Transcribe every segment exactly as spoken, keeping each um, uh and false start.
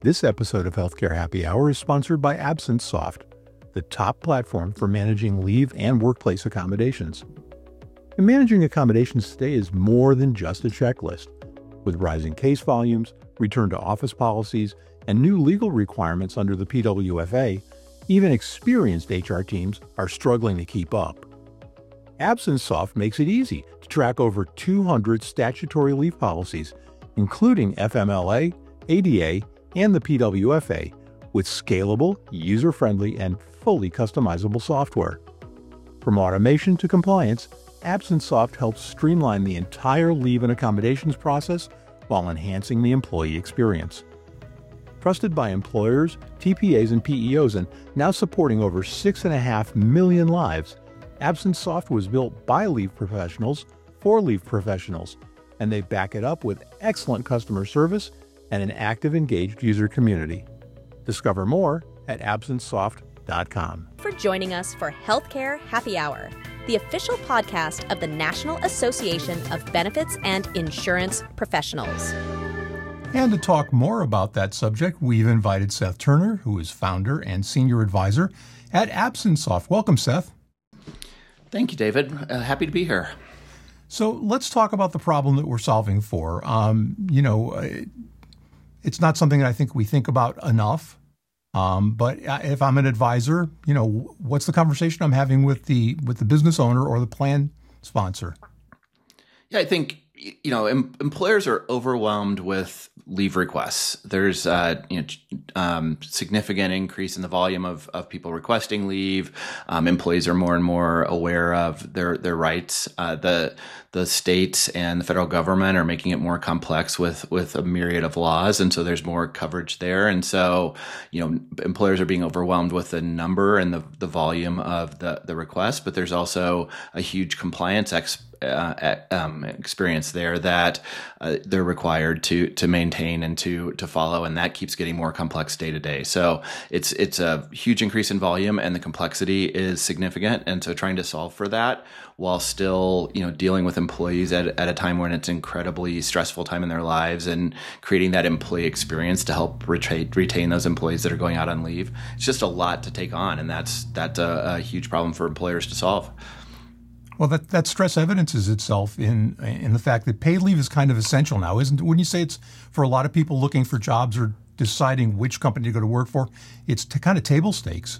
This episode of Healthcare Happy Hour is sponsored by AbsenceSoft, the top platform for managing leave and workplace accommodations. And managing accommodations today is more than just a checklist. With rising case volumes, return to office policies, and new legal requirements under the P W F A, even experienced H R teams are struggling to keep up. AbsenceSoft makes it easy to track over two hundred statutory leave policies, including F M L A, A D A, and the P W F A, with scalable, user-friendly, and fully customizable software. From automation to compliance, AbsenceSoft helps streamline the entire leave and accommodations process while enhancing the employee experience. Trusted by employers, T P As, and P E Os, and now supporting over six point five million lives, AbsenceSoft was built by leave professionals for leave professionals, and they back it up with excellent customer service and an active, engaged user community. Discover more at absence soft dot com. For joining us for Healthcare Happy Hour, the official podcast of the National Association of Benefits and Insurance Professionals. And to talk more about that subject, we've invited Seth Turner, who is founder and senior advisor at AbsenceSoft. Welcome, Seth. Thank you, David. Uh, happy to be here. So let's talk about the problem that we're solving for. Um, you know, it's not something that I think we think about enough. Um, but if I'm an advisor, you know, what's the conversation I'm having with the with the business owner or the plan sponsor? Yeah, I think, you know, em- employers are overwhelmed with leave requests. There's uh, you know, um, significant increase in the volume of, of people requesting leave. Um, employees are more and more aware of their their rights. Uh, the the states and the federal government are making it more complex with with a myriad of laws, and so there's more coverage there. And so, you know, employers are being overwhelmed with the number and the the volume of the the requests, but there's also a huge compliance ex, uh, um, experience there that uh, they're required to to maintain and to to follow, and that keeps getting more complex day to day. So it's it's a huge increase in volume, and the complexity is significant. And so trying to solve for that while still, you know, dealing with employees at, at a time when it's incredibly stressful time in their lives, and creating that employee experience to help retain, retain those employees that are going out on leave. It's just a lot to take on, and that's that's a, a huge problem for employers to solve. Well, that, that stress evidences itself in in the fact that paid leave is kind of essential now, isn't it? Wouldn't you say it's for a lot of people looking for jobs or deciding which company to go to work for, it's to kind of table stakes?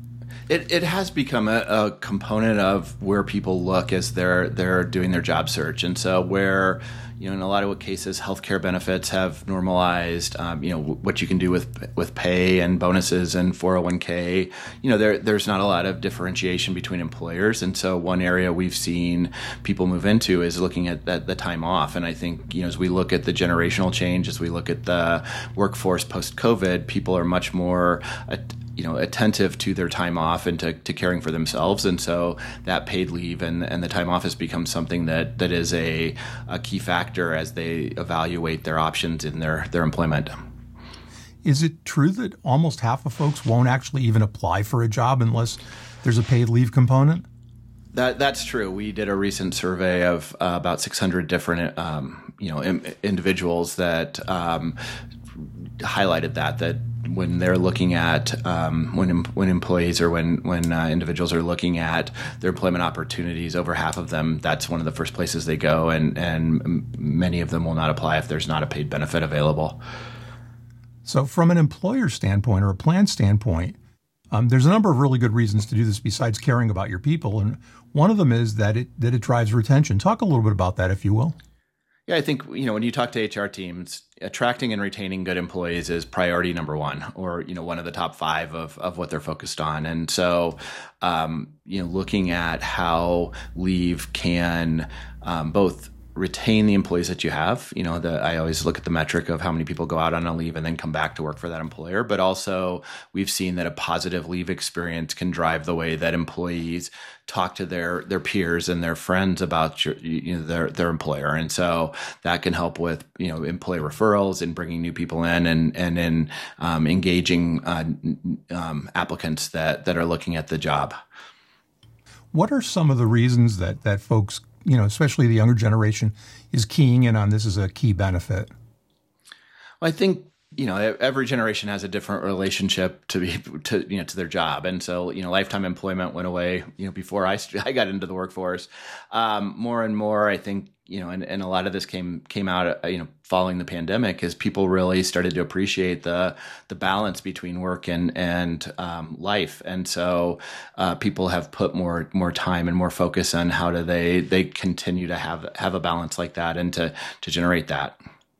It it has become a, a component of where people look as they're they're doing their job search, and so where, you know, in a lot of cases, healthcare benefits have normalized, um, you know, what you can do with with pay and bonuses and four oh one k. You know, there there's not a lot of differentiation between employers, and so one area we've seen people move into is looking at that, the time off. And I think, you know, as we look at the generational change, as we look at the workforce post-COVID, people are much more uh, you know, attentive to their time off and to, to caring for themselves. And so that paid leave and, and the time off has become something that, that is a, a key factor as they evaluate their options in their, their employment. Is it true that almost half of folks won't actually even apply for a job unless there's a paid leave component? That that's true. We did a recent survey of uh, about six hundred different, um, you know, im- individuals that um, highlighted that, that when they're looking at um, when when employees or when when uh, individuals are looking at their employment opportunities, over half of them, that's one of the first places they go, and and many of them will not apply if there's not a paid benefit available. So, from an employer standpoint or a plan standpoint, um, there's a number of really good reasons to do this besides caring about your people, and one of them is that it that it drives retention. Talk a little bit about that, if you will. Yeah, I think, you know, when you talk to H R teams, attracting and retaining good employees is priority number one, or, you know, one of the top five of, of what they're focused on. And so, um, you know, looking at how leave can um, both retain the employees that you have. You know, the, I always look at the metric of how many people go out on a leave and then come back to work for that employer. But also, we've seen that a positive leave experience can drive the way that employees talk to their their peers and their friends about your, you know, their their employer. And so that can help with, you know, employee referrals and bringing new people in, and and in um, engaging uh, um, applicants that that are looking at the job. What are some of the reasons that that folks, you know, especially the younger generation, is keying in on this as a key benefit? Well, I think you know, every generation has a different relationship to be to you know to their job, and so you know, lifetime employment went away. You know, before I I got into the workforce, um, more and more, I think. You know, and, and a lot of this came came out, uh, you know, following the pandemic, as people really started to appreciate the the balance between work and and um, life, and so uh, people have put more more time and more focus on how do they they continue to have have a balance like that and to to generate that.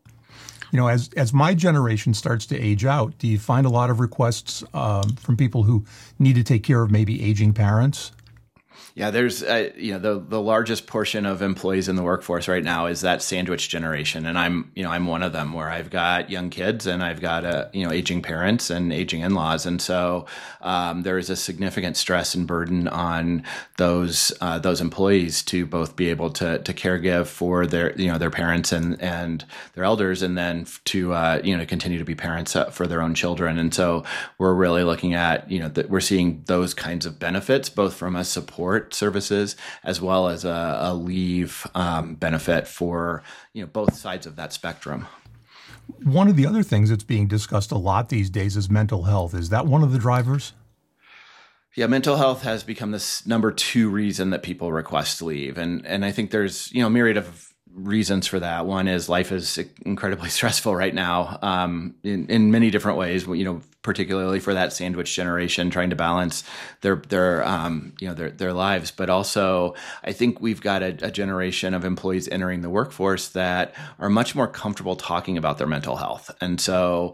You know, as as my generation starts to age out, do you find a lot of requests um, from people who need to take care of maybe aging parents? Yeah, there's, uh, you know, the the largest portion of employees in the workforce right now is that sandwich generation, and I'm, you know, I'm one of them, where I've got young kids and I've got, a, you know, aging parents and aging in-laws, and so um, there is a significant stress and burden on those uh, those employees to both be able to to caregive for their, you know, their parents and and their elders, and then to uh, you know to continue to be parents for their own children, and so we're really looking at, you know, that we're seeing those kinds of benefits both from a support services as well as a, a leave um, benefit for, you know, both sides of that spectrum. One of the other things that's being discussed a lot these days is mental health. Is that one of the drivers? Yeah, mental health has become this number two reason that people request leave, and and I think there's, you know, a myriad of reasons for that. One is life is incredibly stressful right now, um, in, in many different ways, you know, particularly for that sandwich generation trying to balance their, their, um, you know, their, their lives. But also I think we've got a, a generation of employees entering the workforce that are much more comfortable talking about their mental health. And so,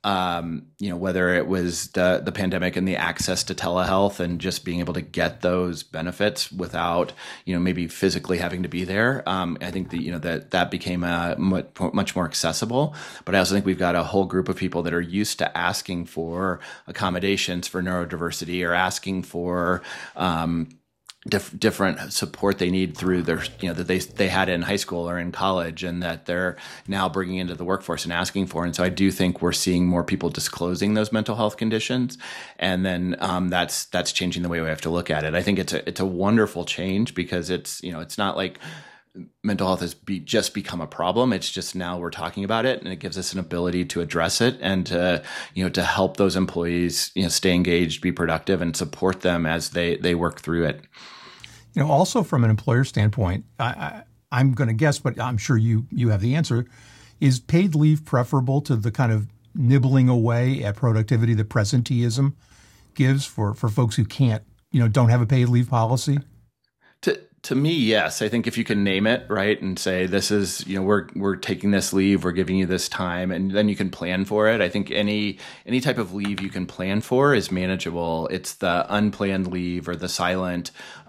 Um, you know, whether it was the, the pandemic and the access to telehealth and just being able to get those benefits without, you know, maybe physically having to be there. Um, I think that, you know, that that became a much, much more accessible. But I also think we've got a whole group of people that are used to asking for accommodations for neurodiversity or asking for, um, Dif- different support they need through their, you know, that they they had in high school or in college, and that they're now bringing into the workforce and asking for. And so I do think we're seeing more people disclosing those mental health conditions, and then um, that's that's changing the way we have to look at it. I think it's a it's a wonderful change, because it's, you know, it's not like mental health has be, just become a problem. It's just now we're talking about it, and it gives us an ability to address it and to, you know, to help those employees, you know, stay engaged, be productive, and support them as they they work through it. You know, also from an employer standpoint, I, I, I'm going to guess, but I'm sure you you have the answer. Is paid leave preferable to the kind of nibbling away at productivity that presenteeism gives for, for folks who can't, you know, don't have a paid leave policy? To to me, yes. I think if you can name it, right, and say this is, you know, we're we're taking this leave, we're giving you this time, and then you can plan for it. I think any any type of leave you can plan for is manageable. It's the unplanned leave or the silent,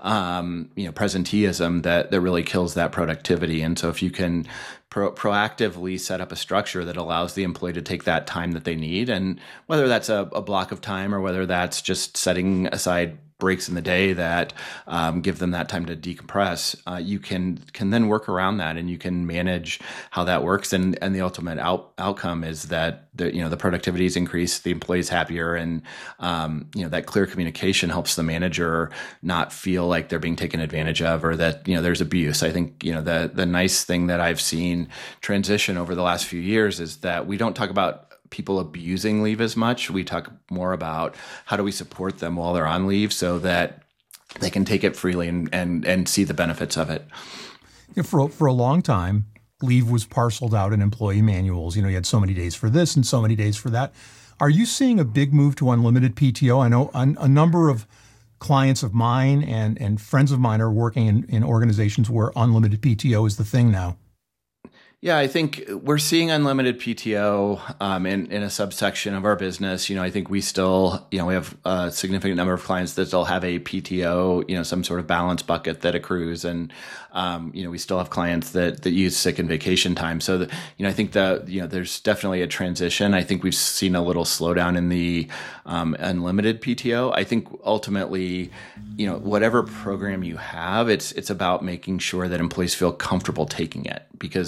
um, you know, presenteeism that that really kills that productivity. And so if you can Pro- proactively set up a structure that allows the employee to take that time that they need, and whether that's a, a block of time or whether that's just setting aside breaks in the day that um, give them that time to decompress, uh, you can can then work around that, and you can manage how that works. And and the ultimate out, outcome is that the you know the productivity is increased, the employee's happier, and um, you know that clear communication helps the manager not feel like they're being taken advantage of, or that you know there's abuse. I think you know the the nice thing that I've seen transition over the last few years is that we don't talk about people abusing leave as much. We talk more about how do we support them while they're on leave so that they can take it freely and and, and see the benefits of it. Yeah, for, for a long time, leave was parceled out in employee manuals. You know, you had so many days for this and so many days for that. Are you seeing a big move to unlimited P T O? I know a, a number of clients of mine and, and friends of mine are working in, in organizations where unlimited P T O is the thing now. Yeah, I think we're seeing unlimited P T O um, in, in a subsection of our business. You know, I think we still, you know, we have a significant number of clients that still have a P T O, you know, some sort of balance bucket that accrues. And, um, you know, we still have clients that, that use sick and vacation time. So, the, you know, I think that, you know, there's definitely a transition. I think we've seen a little slowdown in the um, unlimited P T O. I think ultimately, you know, whatever program you have, it's, it's about making sure that employees feel comfortable taking it, because I think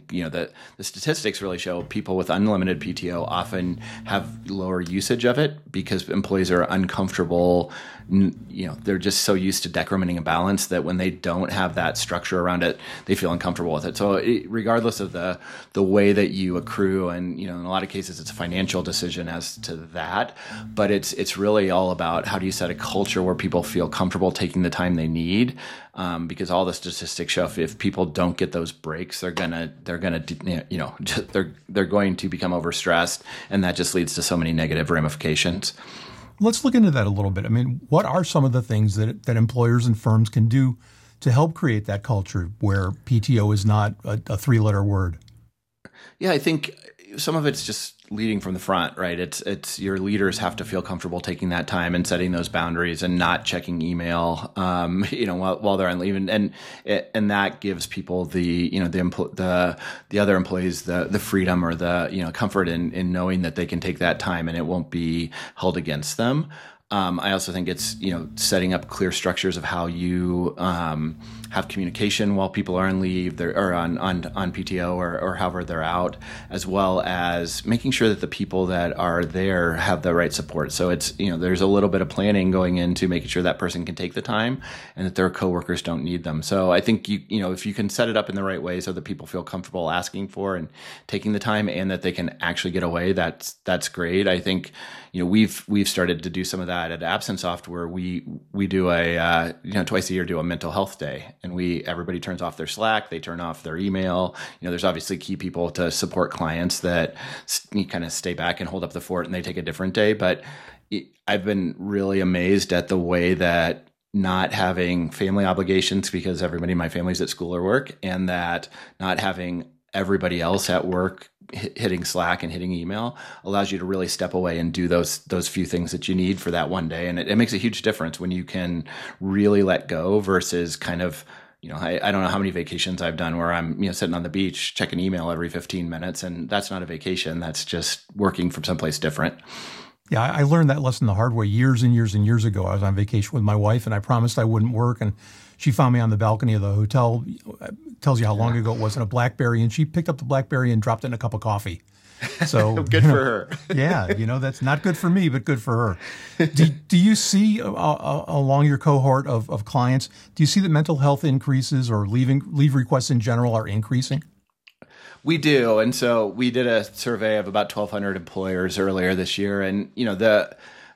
think, you know, the, the statistics really show people with unlimited P T O often have lower usage of it because employees are uncomfortable. You know, they're just so used to decrementing a balance that when they don't have that structure around it, they feel uncomfortable with it. So it, regardless of the the way that you accrue, and, you know, in a lot of cases, it's a financial decision as to that, but it's it's really all about how do you set a culture where people feel comfortable taking the time they need. Um, because all the statistics show if, if people don't get those breaks, they're gonna they're gonna you know they're they're going to become overstressed, and that just leads to so many negative ramifications. Let's look into that a little bit. I mean, what are some of the things that that employers and firms can do to help create that culture where P T O is not a, a three-letter word? Yeah, I think some of it's just leading from the front, right? It's it's your leaders have to feel comfortable taking that time and setting those boundaries and not checking email, um, you know, while, while they're on leave, and and and that gives people the you know the the the other employees the the freedom or the you know comfort in in knowing that they can take that time and it won't be held against them. Um, I also think it's, you know, setting up clear structures of how you um, have communication while people are on leave or on, on, on P T O or, or however they're out, as well as making sure that the people that are there have the right support. So it's, you know, there's a little bit of planning going into making sure that person can take the time and that their coworkers don't need them. So I think, you, you know, if you can set it up in the right way so that people feel comfortable asking for and taking the time and that they can actually get away, that's, that's great. I think, you know, we've, we've started to do some of that at AbsentSoft, where we we do a uh, you know twice a year do a mental health day, and we everybody turns off their Slack, they turn off their email. You know, there's obviously key people to support clients that you kind of stay back and hold up the fort, and they take a different day. But I've been really amazed at the way that not having family obligations because everybody in my family's at school or work, and that not having everybody else at work hitting Slack and hitting email allows you to really step away and do those those few things that you need for that one day. And it, it makes a huge difference when you can really let go versus kind of, you know, I, I don't know how many vacations I've done where I'm, you know, sitting on the beach, checking email every fifteen minutes. And that's not a vacation. That's just working from someplace different. Yeah, I learned that lesson the hard way years and years and years ago. I was on vacation with my wife, and I promised I wouldn't work. And she found me on the balcony of the hotel. It tells you how long ago it was, in a BlackBerry. And she picked up the BlackBerry and dropped it in a cup of coffee. So good you know, for her. Yeah, you know, that's not good for me, but good for her. Do, do you see uh, uh, along your cohort of, of clients, do you see that mental health increases or leaving leave requests in general are increasing? We do. And so we did a survey of about twelve hundred employers earlier this year. And, you know, the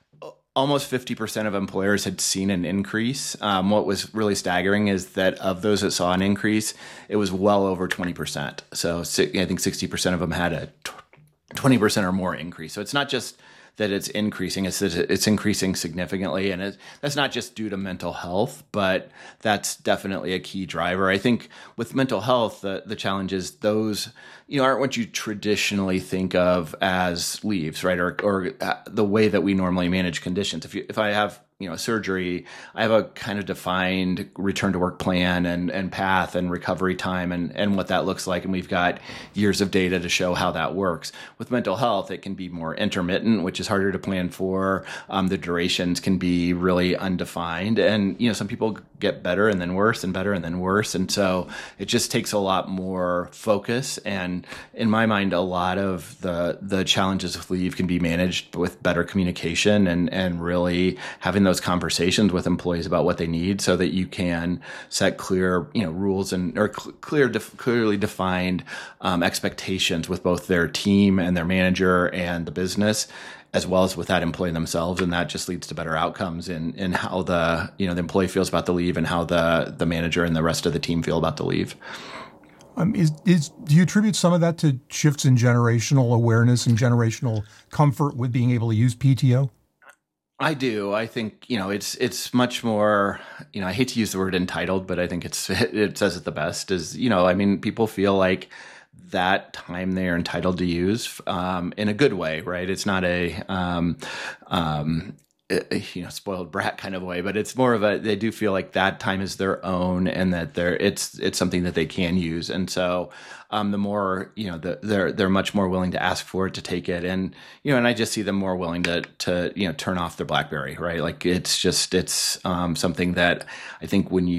almost fifty percent of employers had seen an increase. Um, what was really staggering is that of those that saw an increase, it was well over twenty percent. So I think sixty percent of them had a twenty percent or more increase. So it's not just that it's increasing, it's that it's increasing significantly. And it, that's not just due to mental health, but that's definitely a key driver. I think with mental health, the, the challenge is those, you know, aren't what you traditionally think of as leaves, right? Or, or the way that we normally manage conditions. If you, if I have, you know, surgery, I have a kind of defined return to work plan and, and path and recovery time and, and what that looks like. And we've got years of data to show how that works. With mental health, it can be more intermittent, which is harder to plan for. Um, the durations can be really undefined. And, you know, some people get better and then worse and better and then worse. And so it just takes a lot more focus. And in my mind, a lot of the, the challenges with leave can be managed with better communication and, and really having those conversations with employees about what they need so that you can set clear, you know, rules and or cl- clear, def- clearly defined um, expectations with both their team and their manager and the business, as well as with that employee themselves. And that just leads to better outcomes in, in how the, you know, the employee feels about the leave and how the, the manager and the rest of the team feel about the leave. Um, is, is, do you attribute some of that to shifts in generational awareness and generational comfort with being able to use P T O? I do. I think, you know, it's it's much more, you know, I hate to use the word entitled, but I think it's it says it the best is, you know, I mean, people feel like that time they're entitled to use um, in a good way, right? It's not a, um, um, you know, spoiled brat kind of way, but it's more of a, they do feel like that time is their own and that they're, it's, it's something that they can use. And so, um, the more, you know, the, they're, they're much more willing to ask for it, to take it. And, you know, and I just see them more willing to, to, you know, turn off their BlackBerry, right? Like it's just, it's, um, something that I think when you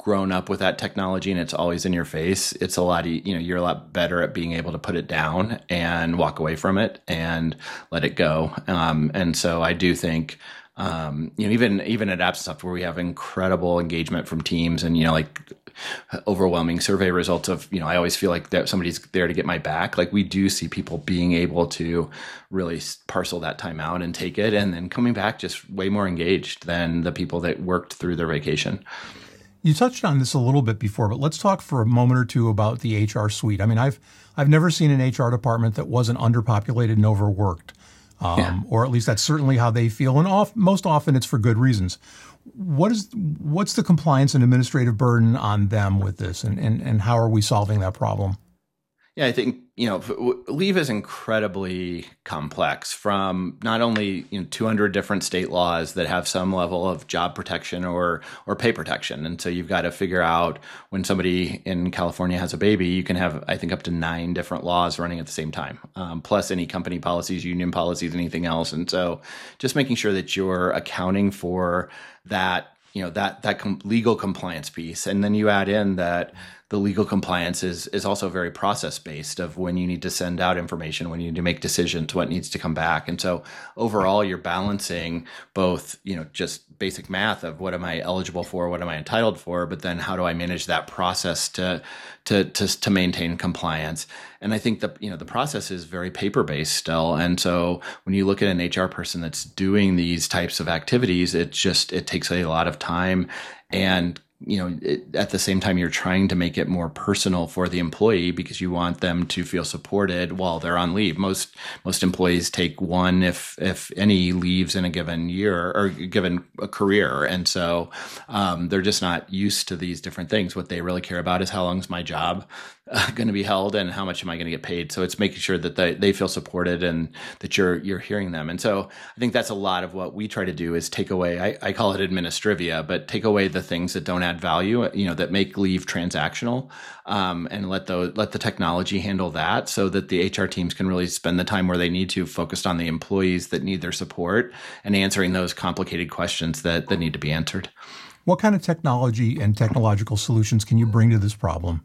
grown up with that technology and it's always in your face, it's a lot, you know, you're a lot better at being able to put it down and walk away from it and let it go. Um, and so I do think, um, you know, even, even at AbsentSoft, where we have incredible engagement from teams and, you know, like overwhelming survey results of, you know, I always feel like that somebody's there to get my back. Like we do see people being able to really parcel that time out and take it, and then coming back just way more engaged than the people that worked through their vacation. You touched on this a little bit before, but let's talk for a moment or two about the H R suite. I mean, I've I've never seen an H R department that wasn't underpopulated and overworked, um, yeah. or at least that's certainly how they feel. And off, most often it's for good reasons. What is what's the compliance and administrative burden on them with this, and, and, and how are we solving that problem? Yeah, I think, you know, leave is incredibly complex, from not only, you know, two hundred different state laws that have some level of job protection or or pay protection. And so you've got to figure out, when somebody in California has a baby, you can have, I think, up to nine different laws running at the same time, um, plus any company policies, union policies, anything else. And so just making sure that you're accounting for that, you know, that that com- legal compliance piece. And then you add in that the legal compliance is is also very process based, of when you need to send out information, when you need to make decisions, what needs to come back. And so overall, you're balancing both, you know, just basic math of what am I eligible for, what am I entitled for, but then how do I manage that process to to to, to maintain compliance. And I think the, you know, the process is very paper based still. And so when you look at an H R person that's doing these types of activities, it just it takes a lot of time. And you know, it, at the same time, you're trying to make it more personal for the employee, because you want them to feel supported while they're on leave. Most most employees take one, if if any, leaves in a given year or given a career, and so um, they're just not used to these different things. What they really care about is, how long is my job uh, going to be held, and how much am I going to get paid? So it's making sure that they, they feel supported and that you're you're hearing them. And so I think that's a lot of what we try to do, is take away, I, I call it administrivia, but take away the things that don't add value, you know, that make leave transactional, um, and let the let the technology handle that, so that the H R teams can really spend the time where they need to, focused on the employees that need their support and answering those complicated questions that, that need to be answered. What kind of technology and technological solutions can you bring to this problem?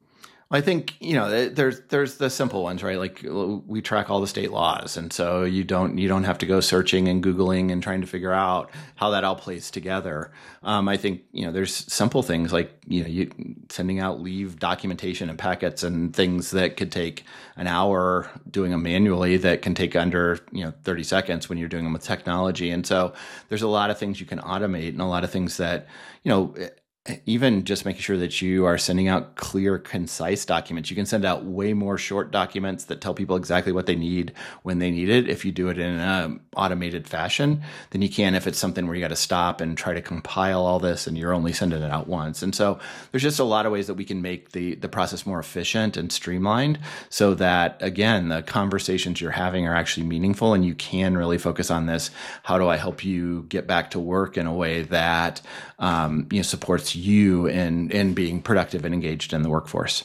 I think, you know, there's there's the simple ones, right? Like, we track all the state laws, and so you don't you don't have to go searching and Googling and trying to figure out how that all plays together. Um, I think, you know, there's simple things like, you know, you sending out leave documentation and packets and things that could take an hour doing them manually that can take under, you know, thirty seconds when you're doing them with technology. And so there's a lot of things you can automate, and a lot of things that, you know, even just making sure that you are sending out clear, concise documents. You can send out way more short documents that tell people exactly what they need when they need it, if you do it in an automated fashion, than you can if it's something where you got to stop and try to compile all this and you're only sending it out once. And so there's just a lot of ways that we can make the, the process more efficient and streamlined, so that, again, the conversations you're having are actually meaningful, and you can really focus on this. How do I help you get back to work in a way that um, you know, supports you in, in being productive and engaged in the workforce?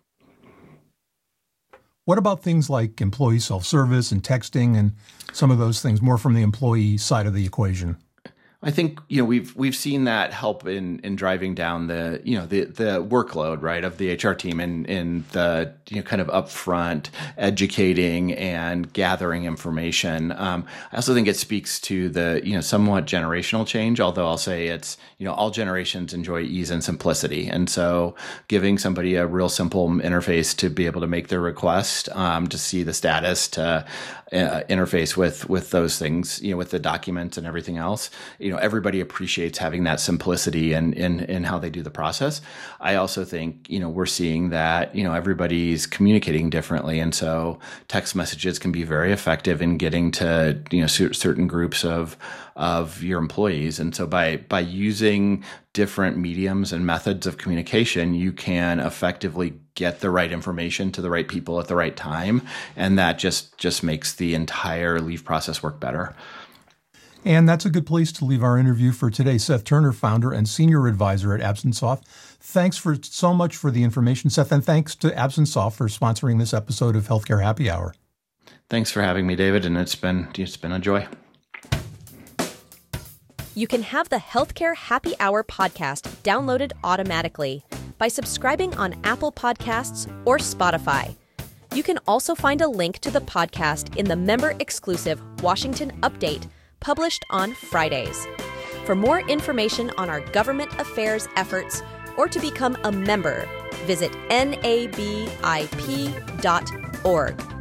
What about things like employee self-service and texting and some of those things, more from the employee side of the equation? I think, you know, we've we've seen that help in in driving down the, you know, the the workload, right, of the H R team, and in the, you know, kind of upfront educating and gathering information. Um, I also think it speaks to the, you know, somewhat generational change, although I'll say it's, you know, all generations enjoy ease and simplicity. And so giving somebody a real simple interface to be able to make their request, um, to see the status, to uh, interface with with those things, you know, with the documents and everything else. You know, everybody appreciates having that simplicity in, in, in how they do the process. I also think, you know, we're seeing that, you know, everybody's communicating differently. And so text messages can be very effective in getting to, you know, certain groups of, of your employees. And so by, by using different mediums and methods of communication, you can effectively get the right information to the right people at the right time. And that just, just makes the entire leave process work better. And that's a good place to leave our interview for today. Seth Turner, founder and senior advisor at AbsentSoft. Thanks for so much for the information, Seth, and thanks to AbsentSoft for sponsoring this episode of Healthcare Happy Hour. Thanks for having me, David, and it's been it's been a joy. You can have the Healthcare Happy Hour podcast downloaded automatically by subscribing on Apple Podcasts or Spotify. You can also find a link to the podcast in the member-exclusive Washington Update, published on Fridays. For more information on our government affairs efforts or to become a member, visit N A B I P dot org.